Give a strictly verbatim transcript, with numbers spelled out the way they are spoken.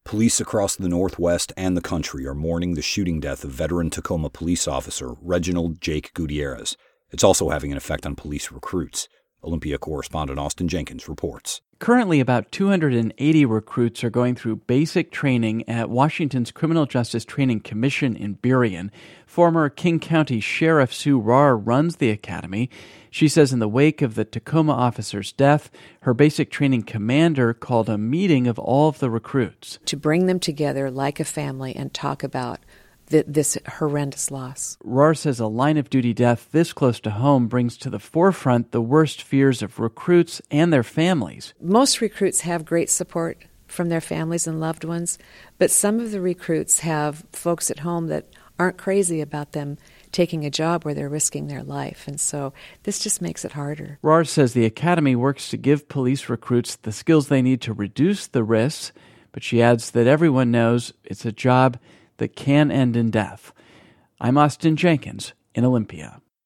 Police across the Northwest and the country are mourning the shooting death of veteran Tacoma police officer Reginald Jake Gutierrez. It's also having an effect on police recruits. Olympia correspondent Austin Jenkins reports. Currently, about two hundred eighty recruits are going through basic training at Washington's Criminal Justice Training Commission in Burien. Former King County Sheriff Sue Rahr runs the academy. She says in the wake of the Tacoma officer's death, her basic training commander called a meeting of all of the recruits. To bring them together like a family and talk about th- this horrendous loss. Rahr says a line-of-duty death this close to home brings to the forefront the worst fears of recruits and their families. Most recruits have great support from their families and loved ones, but some of the recruits have folks at home that aren't crazy about them taking a job where they're risking their life, and so this just makes it harder. Rahr says the academy works to give police recruits the skills they need to reduce the risks, but she adds that everyone knows it's a job that can end in death. I'm Austin Jenkins in Olympia.